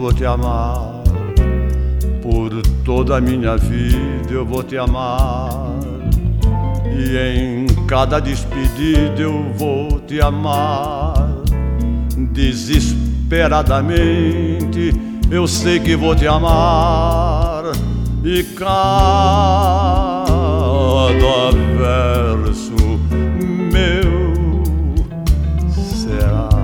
vou te amar. Por toda a minha vida eu vou te amar. E em cada despedida eu vou te amar. Desesperadamente eu sei que vou te amar. E cada verso meu será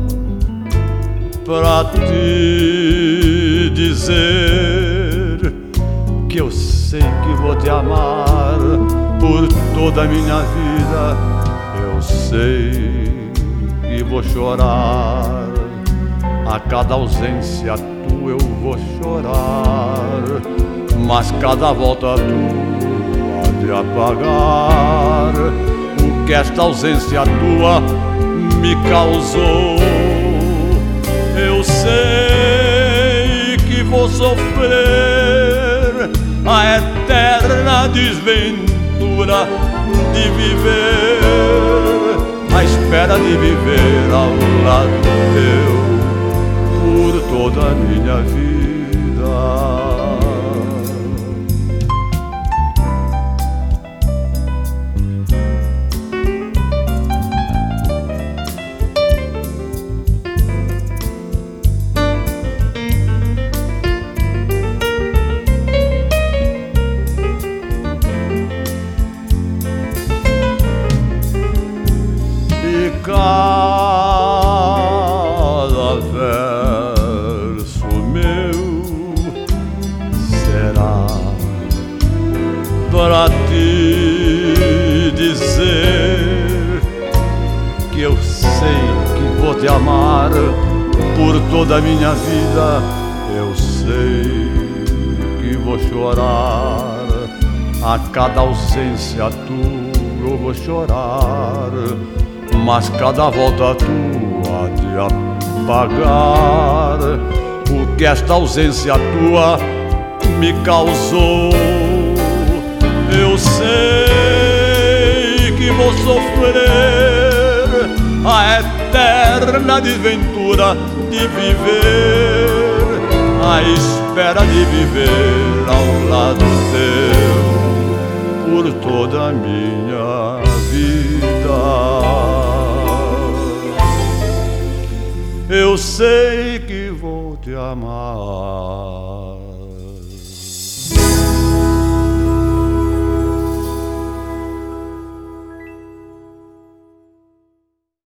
pra te dizer que eu sei que vou te amar por toda a minha vida. Eu sei que vou chorar, a cada ausência tua eu vou chorar, mas cada volta tua há de apagar o que esta ausência tua me causou. Eu sei que vou sofrer a eterna desventura de viver, à espera de viver ao lado teu por toda a minha vida. Cada verso meu será para te dizer que eu sei que vou te amar por toda a minha vida. Eu sei que vou chorar, a cada ausência tua eu vou chorar, mas cada volta tua há de apagar o que esta ausência tua me causou. Eu sei que vou sofrer a eterna desventura de viver, à espera de viver ao lado teu por toda a minha vida. Eu sei que vou te amar.